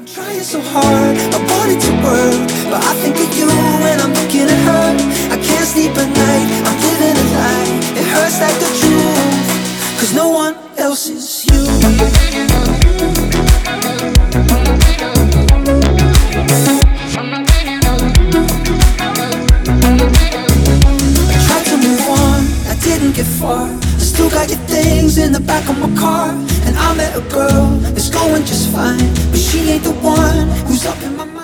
Trying so hard, I want it to work, but I think of you when I'm looking at her. I can't sleep at night, I'm living a lie. It hurts like the truth, cause no one else is you. I tried to move on, I didn't get far. I still got your things in the back of my car. And I met a girl that's going just fine, but she ain't the one who's up in my mind.